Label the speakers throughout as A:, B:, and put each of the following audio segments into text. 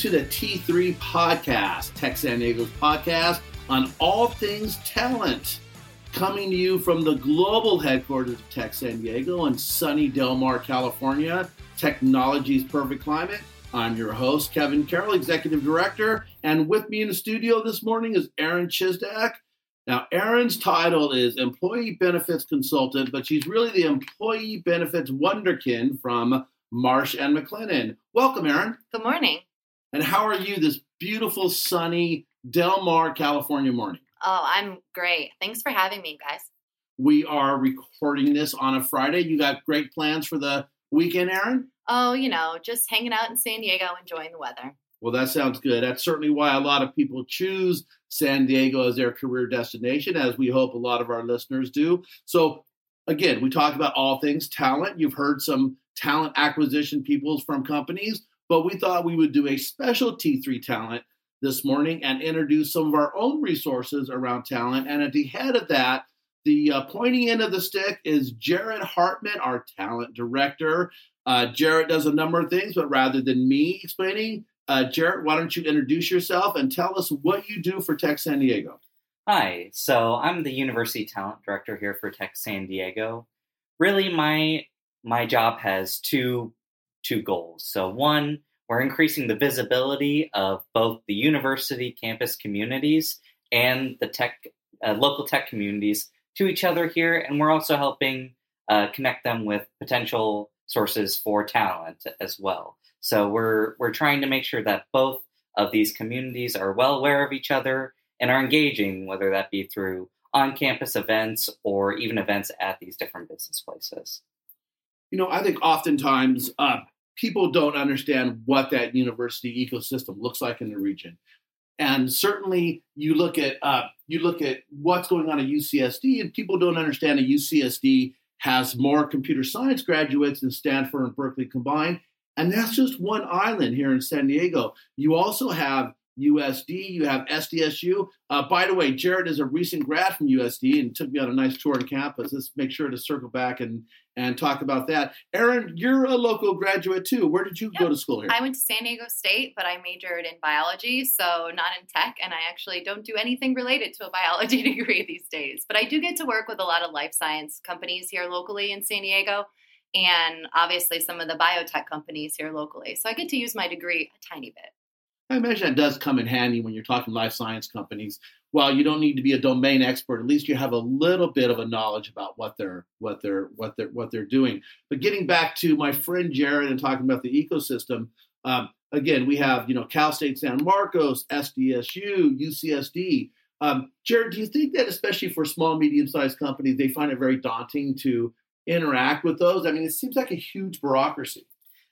A: to the T3 Podcast, Tech San Diego's podcast on all things talent. Coming to you from the global headquarters of Tech San Diego in sunny Del Mar, California, technology's perfect climate. I'm your host, Kevin Carroll, Executive Director, and with me in the studio this morning is Erin Chisdak. Now, Erin's title is Employee Benefits Consultant, but she's really the Employee Benefits Wonderkin from Marsh & McLennan. Welcome, Erin.
B: Good morning.
A: And how are you this beautiful, sunny Del Mar, California morning?
B: Oh, I'm great. Thanks for having me, guys.
A: We are recording this on a Friday. You got great plans for the weekend, Erin?
B: Oh, just hanging out in San Diego, enjoying the weather.
A: Well, that sounds good. That's certainly why a lot of people choose San Diego as their career destination, as we hope a lot of our listeners do. So, again, we talk about all things talent. You've heard some talent acquisition people from companies, but we thought we would do a special T3 talent this morning and introduce some of our own resources around talent. And at the head of that, the pointing end of the stick is Jared Hartman, our talent director. Jared does a number of things, but rather than me explaining, Jared, why don't you introduce yourself and tell us what you do for Tech San Diego?
C: Hi, so I'm the University Talent Director here for Tech San Diego. Really, my job has two goals. So one, we're increasing the visibility of both the university campus communities and the local tech communities to each other here, and we're also helping connect them with potential sources for talent as well. So we're trying to make sure that both of these communities are well aware of each other and are engaging, whether that be through on-campus events or even events at these different business places.
A: I think oftentimes people don't understand what that university ecosystem looks like in the region. And certainly you look at what's going on at UCSD, and people don't understand that UCSD has more computer science graduates than Stanford and Berkeley combined. And that's just one island here in San Diego. You also have USD, you have SDSU. By the way, Jared is a recent grad from USD and took me on a nice tour on campus. Let's make sure to circle back and talk about that. Erin, you're a local graduate too. Where did you go to school here?
B: I went to San Diego State, but I majored in biology, so not in tech, and I actually don't do anything related to a biology degree these days. But I do get to work with a lot of life science companies here locally in San Diego, and obviously some of the biotech companies here locally. So I get to use my degree a tiny bit.
A: I imagine that does come in handy when you're talking life science companies. While you don't need to be a domain expert, at least you have a little bit of a knowledge about what they're doing. But getting back to my friend Jared and talking about the ecosystem, again, we have Cal State San Marcos, SDSU, UCSD. Jared, do you think that especially for small, medium-sized companies, they find it very daunting to interact with those? I mean, it seems like a huge bureaucracy.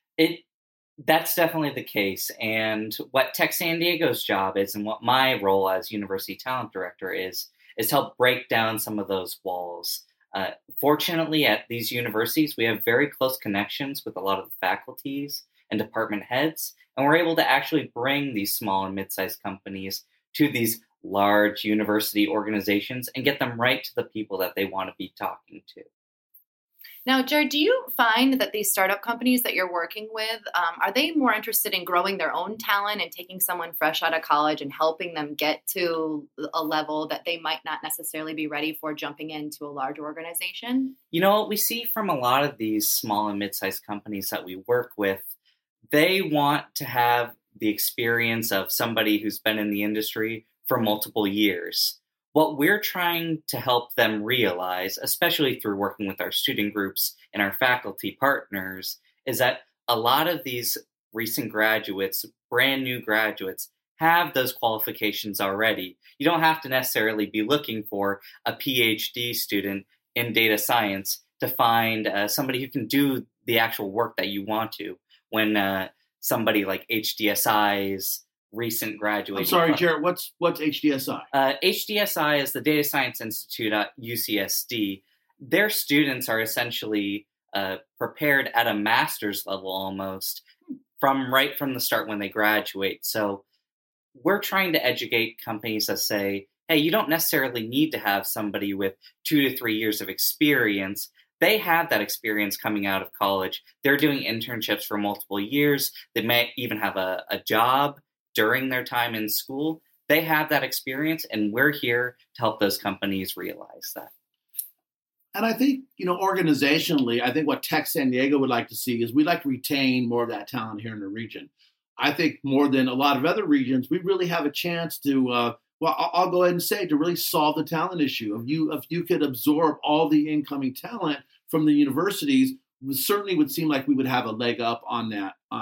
C: That's definitely the case. And what Tech San Diego's job is, and what my role as University Talent Director is to help break down some of those walls. Fortunately, at these universities, we have very close connections with a lot of the faculties and department heads, and we're able to actually bring these small and mid-sized companies to these large university organizations and get them right to the people that they want to be talking to.
B: Now, Jared, do you find that these startup companies that you're working with, are they more interested in growing their own talent and taking someone fresh out of college and helping them get to a level that they might not necessarily be ready for jumping into a large organization?
C: What we see from a lot of these small and mid-sized companies that we work with, they want to have the experience of somebody who's been in the industry for multiple years. What we're trying to help them realize, especially through working with our student groups and our faculty partners, is that a lot of these recent graduates, brand new graduates, have those qualifications already. You don't have to necessarily be looking for a PhD student in data science to find somebody who can do the actual work that you want to. When somebody like HDSI's recent graduation.
A: I'm sorry, Jared, what's HDSI?
C: HDSI is the Data Science Institute at UCSD. Their students are essentially prepared at a master's level almost right from the start when they graduate. So we're trying to educate companies that say, hey, you don't necessarily need to have somebody with 2 to 3 years of experience. they have that experience coming out of college. They're doing internships for multiple years. They may even have a job during their time in school. They have that experience, and we're here to help those companies realize that.
A: And I think, organizationally, I think what Tech San Diego would like to see is we'd like to retain more of that talent here in the region. I think more than a lot of other regions, we really have a chance to, I'll go ahead and say, to really solve the talent issue. If you could absorb all the incoming talent from the universities, it certainly would seem like we would have a leg up on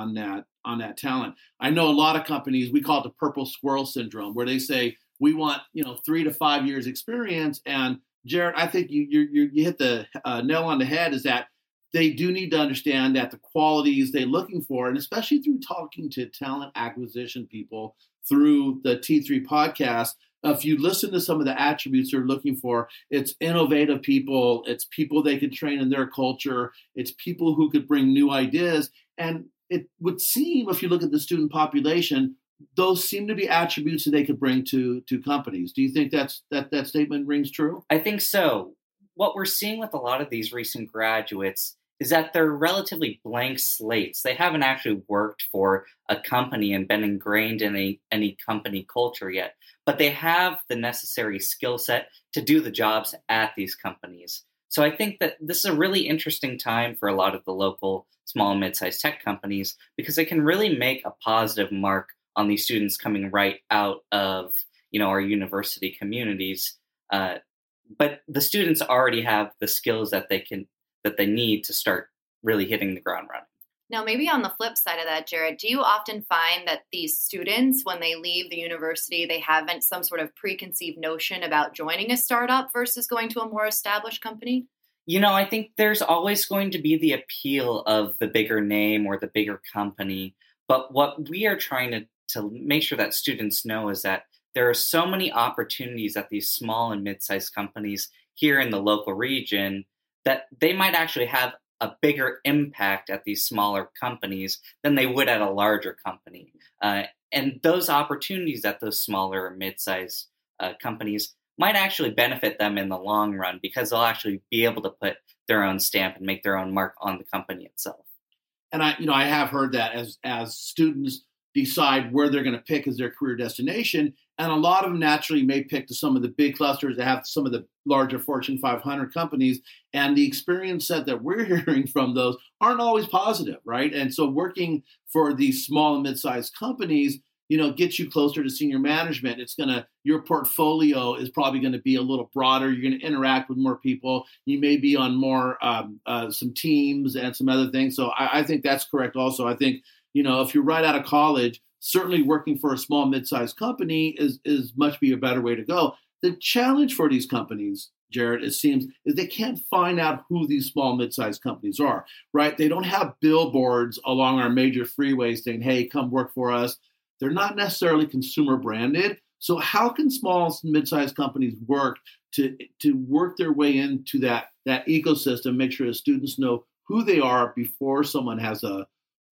A: that talent. I know a lot of companies, we call it the purple squirrel syndrome, where they say we want 3 to 5 years experience. And Jared, I think you hit the nail on the head, is that they do need to understand that the qualities they're looking for, and especially through talking to talent acquisition people through the T3 podcast, if you listen to some of the attributes they're looking for, it's innovative people, it's people they could train in their culture, it's people who could bring new ideas. And it would seem, if you look at the student population, those seem to be attributes that they could bring to companies. Do you think that statement rings true?
C: I think so. What we're seeing with a lot of these recent graduates is that they're relatively blank slates. They haven't actually worked for a company and been ingrained in any company culture yet, but they have the necessary skill set to do the jobs at these companies. So I think that this is a really interesting time for a lot of the local small and mid-sized tech companies, because they can really make a positive mark on these students coming right out of our university communities. But the students already have the skills that they need to start really hitting the ground running.
B: Now, maybe on the flip side of that, Jared, do you often find that these students, when they leave the university, they have some sort of preconceived notion about joining a startup versus going to a more established company?
C: I think there's always going to be the appeal of the bigger name or the bigger company. But what we are trying to make sure that students know is that there are so many opportunities at these small and mid-sized companies here in the local region that they might actually have a bigger impact at these smaller companies than they would at a larger company. And those opportunities at those smaller or mid-sized companies might actually benefit them in the long run, because they'll actually be able to put their own stamp and make their own mark on the company itself.
A: And I have heard that as students decide where they're going to pick as their career destination. And a lot of them naturally may pick to some of the big clusters that have some of the larger Fortune 500 companies. And the experience set that we're hearing from those aren't always positive, right? And so working for these small and mid-sized companies, gets you closer to senior management. Your portfolio is probably going to be a little broader. You're going to interact with more people. You may be on more, some teams and some other things. So I think that's correct also. I think, if you're right out of college, certainly working for a small, mid-sized company is much be a better way to go. The challenge for these companies, Jared, it seems, is they can't find out who these small, mid-sized companies are, right? They don't have billboards along our major freeways saying, hey, come work for us. They're not necessarily consumer branded. So how can small and mid-sized companies work to work their way into that ecosystem, make sure the students know who they are before someone has a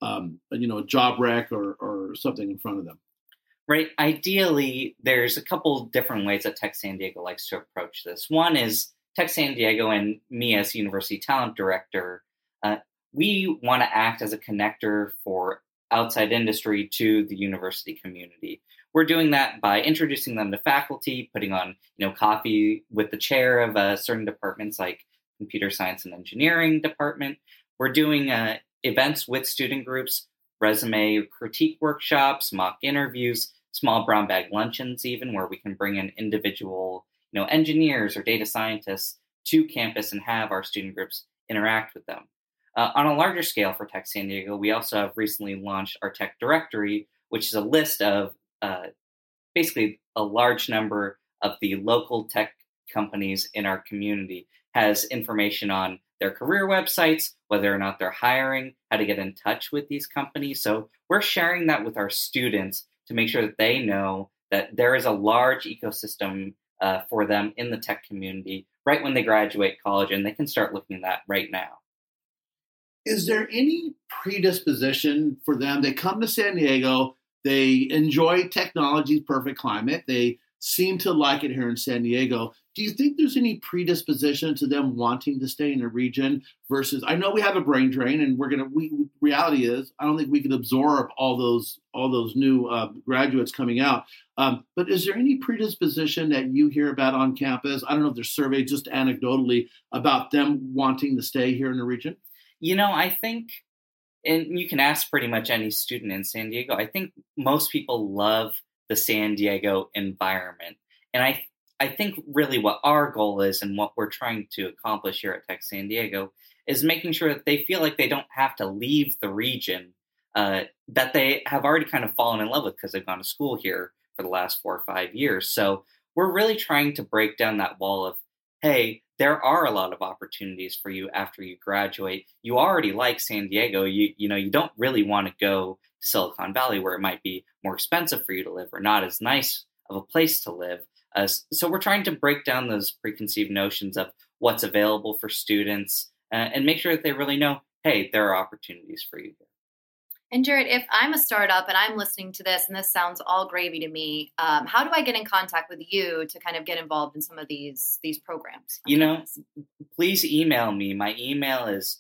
A: job rec or something in front of them?
C: Right. Ideally, there's a couple different ways that Tech San Diego likes to approach this. One is Tech San Diego and me as University Talent Director, we want to act as a connector for outside industry to the university community. We're doing that by introducing them to faculty, putting on coffee with the chair of certain departments like computer science and engineering department. We're doing events with student groups, resume critique workshops, mock interviews, small brown bag luncheons even, where we can bring in individual engineers or data scientists to campus and have our student groups interact with them. On a larger scale for Tech San Diego, we also have recently launched our Tech Directory, which is a list of basically a large number of the local tech companies in our community. Has information on their career websites, whether or not they're hiring, how to get in touch with these companies. So we're sharing that with our students to make sure that they know that there is a large ecosystem for them in the tech community right when they graduate college, and they can start looking at that right now.
A: Is there any predisposition for them? They come to San Diego, they enjoy technology's perfect climate, they seem to like it here in San Diego. Do you think there's any predisposition to them wanting to stay in the region versus, I know we have a brain drain and reality is, I don't think we can absorb all those new graduates coming out. But is there any predisposition that you hear about on campus? I don't know if there's surveys just anecdotally about them wanting to stay here in the region.
C: I think, and you can ask pretty much any student in San Diego, I think most people love the San Diego environment. And I think really what our goal is and what we're trying to accomplish here at Tech San Diego is making sure that they feel like they don't have to leave the region that they have already kind of fallen in love with because they've gone to school here for the last 4 or 5 years. So we're really trying to break down that wall of, hey, there are a lot of opportunities for you after you graduate. You already like San Diego. You don't really want to go to Silicon Valley where it might be more expensive for you to live or not as nice of a place to live. So we're trying to break down those preconceived notions of what's available for students and make sure that they really know, hey, there are opportunities for you here.
B: And Jared, if I'm a startup and I'm listening to this and this sounds all gravy to me, how do I get in contact with you to kind of get involved in some of these programs?
C: Please email me. My email is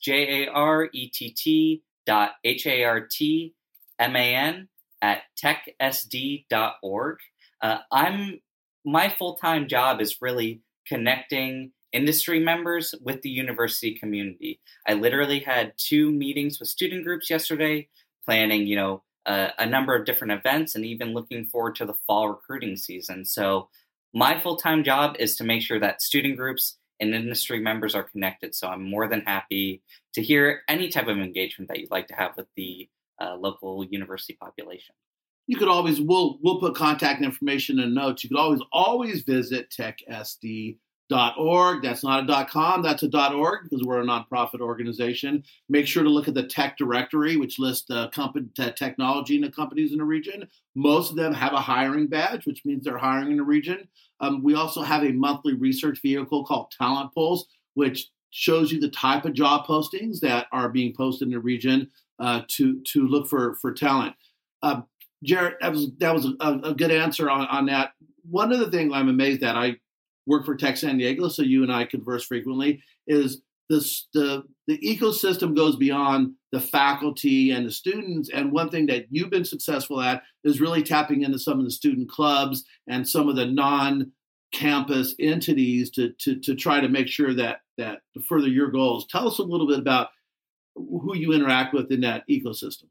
C: jarett.hartman@techsd.org. My full-time job is really connecting industry members with the university community. I literally had 2 meetings with student groups yesterday, planning, a number of different events and even looking forward to the fall recruiting season. So my full-time job is to make sure that student groups and industry members are connected. So I'm more than happy to hear any type of engagement that you'd like to have with the local university population.
A: You could always, we'll put contact information in notes. You could always visit techsd.org. That's not a .com, that's a .org because we're a nonprofit organization. Make sure to look at the tech directory, which lists the technology and the companies in the region. Most of them have a hiring badge, which means they're hiring in the region. We also have a monthly research vehicle called Talent Pulse, which shows you the type of job postings that are being posted in the region to look for talent. Jarett, that was a good answer on that. One of the things I'm amazed at, I work for Tech San Diego, so you and I converse frequently, is the ecosystem goes beyond the faculty and the students. And one thing that you've been successful at is really tapping into some of the student clubs and some of the non-campus entities to try to make sure that to further your goals. Tell us a little bit about who you interact with in that ecosystem.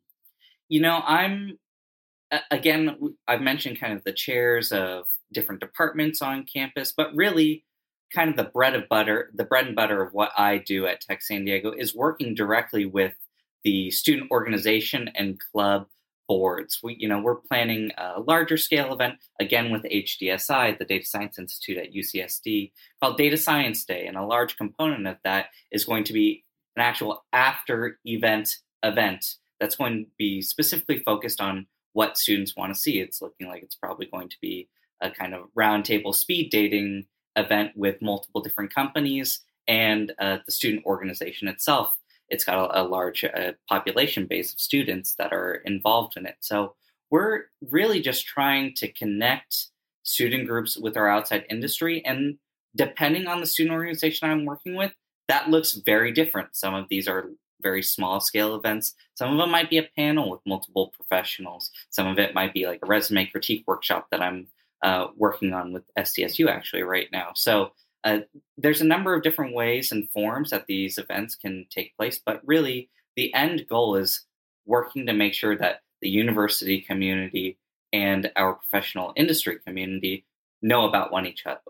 A: I've mentioned kind of the chairs of different departments on campus, but really kind of the bread and butter of what I do at Tech San Diego is working directly with the student organization and club boards. We're planning a larger scale event, again with HDSI, the Data Science Institute at UCSD, called Data Science Day. And a large component of that is going to be an actual after event that's going to be specifically focused on what students want to see. It's looking like it's probably going to be a kind of roundtable speed dating event with multiple different companies and the student organization itself. It's got a large population base of students that are involved in it. So we're really just trying to connect student groups with our outside industry. And depending on the student organization I'm working with, that looks very different. Some of these are very small scale events. Some of them might be a panel with multiple professionals. Some of it might be like a resume critique workshop that I'm working on with SDSU actually right now. So there's a number of different ways and forms that these events can take place, but really the end goal is working to make sure that the university community and our professional industry community know about one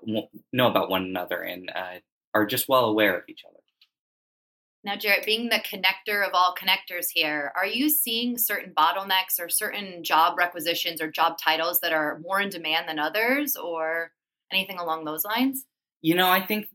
A: another and are just well aware of each other.
B: Now, Jarett, being the connector of all connectors here, are you seeing certain bottlenecks or certain job requisitions or job titles that are more in demand than others or anything along those lines?
C: I think,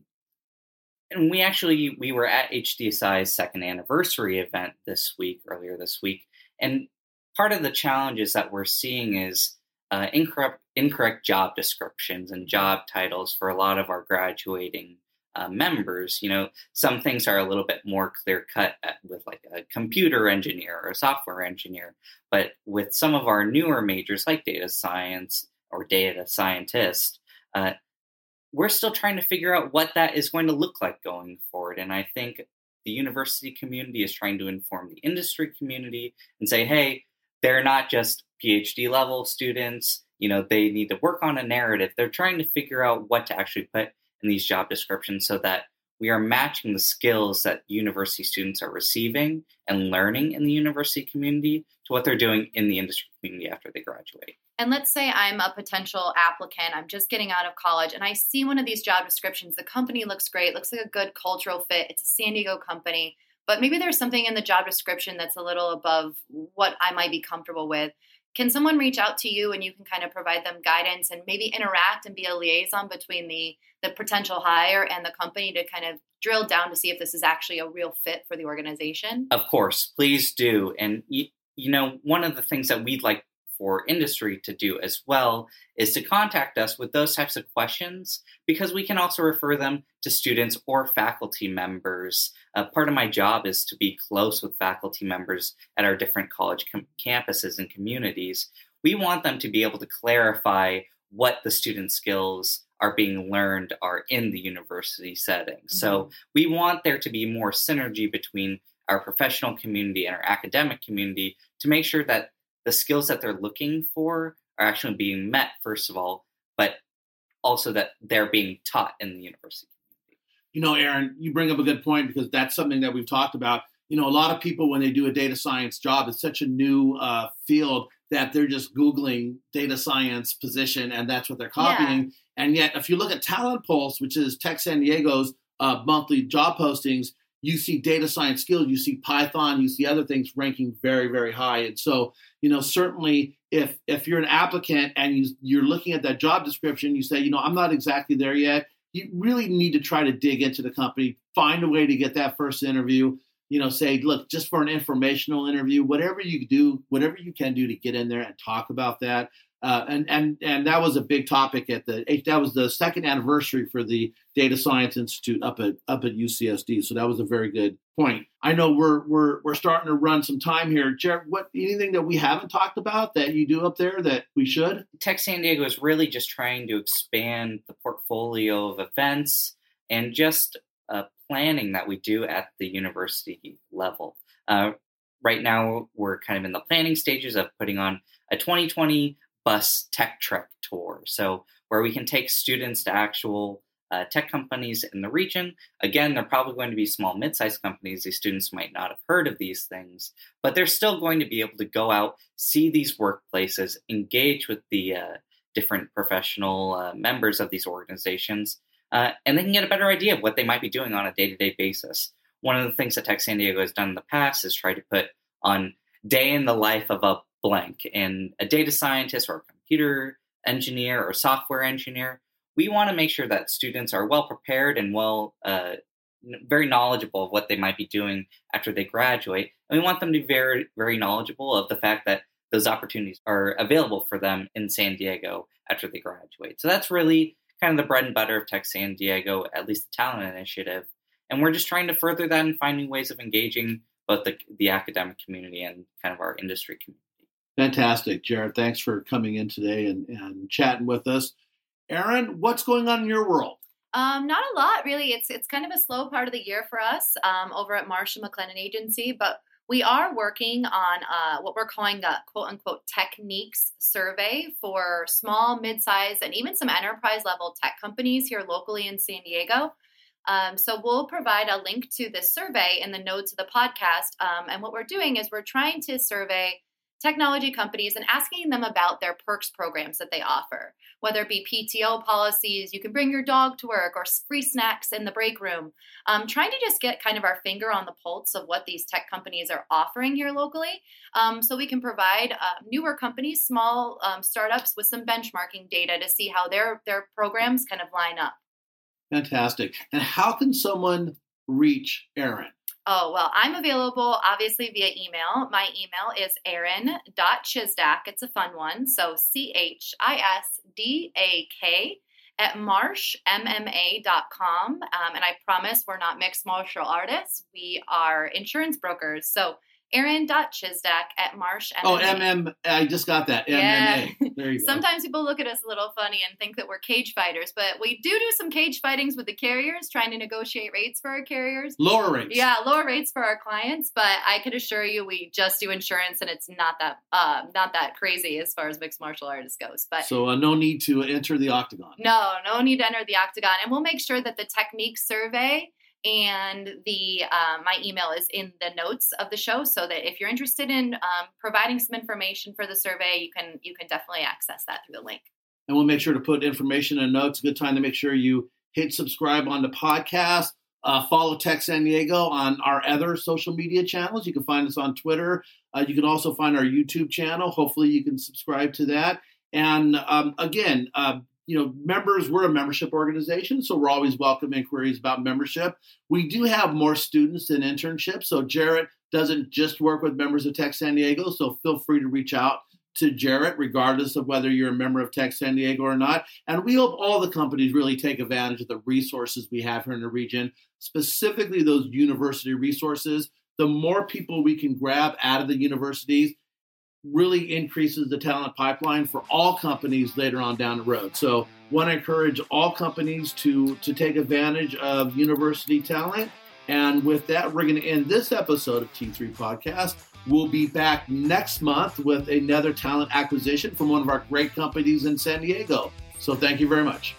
C: and we were at HDSI's second anniversary event earlier this week, and part of the challenges that we're seeing is incorrect job descriptions and job titles for a lot of our graduating members. Some things are a little bit more clear cut with like a computer engineer or a software engineer, but with some of our newer majors like data science or data scientist, We're still trying to figure out what that is going to look like going forward. And I think the university community is trying to inform the industry community and say, hey, they're not just PhD level students. They need to work on a narrative. They're trying to figure out what to actually put in these job descriptions so that we are matching the skills that university students are receiving and learning in the university community to what they're doing in the industry community after they graduate.
B: And let's say I'm a potential applicant. I'm just getting out of college and I see one of these job descriptions. The company looks great, looks like a good cultural fit. It's a San Diego company, but maybe there's something in the job description that's a little above what I might be comfortable with. Can someone reach out to you and you can kind of provide them guidance and maybe interact and be a liaison between the potential hire and the company to kind of drill down to see if this is actually a real fit for the organization?
C: Of course, please do. And, one of the things that we'd like for industry to do as well is to contact us with those types of questions, because we can also refer them to students or faculty members. Part of my job is to be close with faculty members at our different college campuses and communities. We want them to be able to clarify what the student skills are being learned are in the university setting. Mm-hmm. So we want there to be more synergy between our professional community and our academic community to make sure that the skills that they're looking for are actually being met, first of all, but also that they're being taught in the university community.
A: Aaron, you bring up a good point, because that's something that we've talked about. A lot of people, when they do a data science job, it's such a new field that they're just Googling data science position and that's what they're copying. Yeah. And yet, if you look at Talent Pulse, which is Tech San Diego's monthly job postings, you see data science skills, you see Python, you see other things ranking very, very high. And so, certainly if you're an applicant and you're looking at that job description, you say, I'm not exactly there yet. You really need to try to dig into the company, find a way to get that first interview, say, look, just for an informational interview, whatever you can do to get in there and talk about that. And that was a big topic that was the second anniversary for the Data Science Institute up at UCSD. So that was a very good point. I know we're starting to run some time here. Jared, anything that we haven't talked about that you do up there that we should?
C: Tech San Diego is really just trying to expand the portfolio of events and just planning that we do at the university level. Right now, we're kind of in the planning stages of putting on a 2020 bus tech trek tour. So where we can take students to actual tech companies in the region. Again, they're probably going to be small, mid-sized companies. These students might not have heard of these things, but they're still going to be able to go out, see these workplaces, engage with the different professional members of these organizations, and they can get a better idea of what they might be doing on a day-to-day basis. One of the things that Tech San Diego has done in the past is try to put on day in the life of a blank, and a data scientist or a computer engineer or software engineer. We want to make sure that students are well prepared and very knowledgeable of what they might be doing after they graduate. And we want them to be very, very knowledgeable of the fact that those opportunities are available for them in San Diego after they graduate. So that's really kind of the bread and butter of Tech San Diego, at least the talent initiative. And we're just trying to further that and finding ways of engaging both the academic community and kind of our industry community.
A: Fantastic, Jared. Thanks for coming in today and chatting with us. Aaron, what's going on in your world?
B: Not a lot, really. It's kind of a slow part of the year for us over at Marsh & McLennan Agency, but we are working on what we're calling the quote-unquote techniques survey for small, mid-sized, and even some enterprise-level tech companies here locally in San Diego. So we'll provide a link to this survey in the notes of the podcast. And what we're doing is we're trying to survey technology companies and asking them about their perks programs that they offer, whether it be PTO policies, you can bring your dog to work, or free snacks in the break room. Trying to just get kind of our finger on the pulse of what these tech companies are offering here locally, so we can provide newer companies, small startups with some benchmarking data to see how their programs kind of line up.
A: Fantastic. And how can someone reach Aaron?
B: Oh, well, I'm available, obviously, via email. My email is aaron.chisdak. It's a fun one. So CHISDAK@marshmma.com. And I promise we're not mixed martial artists. We are insurance brokers. So Erin.Chisdak@Marsh MMA.
A: Oh, MM. I just got that.
B: Yeah.
A: MMA. There you go.
B: Sometimes people look at us a little funny and think that we're cage fighters, but we do some cage fightings with the carriers, trying to negotiate rates for our carriers.
A: Lower rates.
B: Yeah, lower rates for our clients, but I can assure you we just do insurance, and it's not that crazy as far as mixed martial artists goes. But
A: so no need to enter the octagon.
B: No need to enter the octagon, and we'll make sure that the technique survey and the my email is in the notes of the show, so that if you're interested in providing some information for the survey, you can definitely access that through the link.
A: And we'll make sure to put information in notes. Good time to make sure you hit subscribe on the podcast. Follow Tech San Diego on our other social media channels. You can find us on Twitter. You can also find our YouTube channel. Hopefully you can subscribe to that. And again, members, we're a membership organization, so we're always welcome inquiries about membership. We do have more students than internships, so Jarrett doesn't just work with members of Tech San Diego, so feel free to reach out to Jarrett, regardless of whether you're a member of Tech San Diego or not. And we hope all the companies really take advantage of the resources we have here in the region, specifically those university resources. The more people we can grab out of the universities really increases the talent pipeline for all companies later on down the road. So want to encourage all companies to take advantage of university talent. And with that, we're going to end this episode of T3 Podcast. We'll be back next month with another talent acquisition from one of our great companies in San Diego. So thank you very much.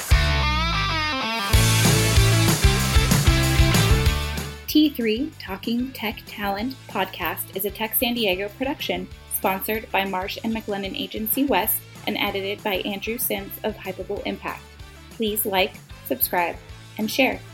D: T3 Talking Tech Talent Podcast is a Tech San Diego production, sponsored by Marsh & McLennan Agency West and edited by Andrew Sims of Hypable Impact. Please like, subscribe, and share.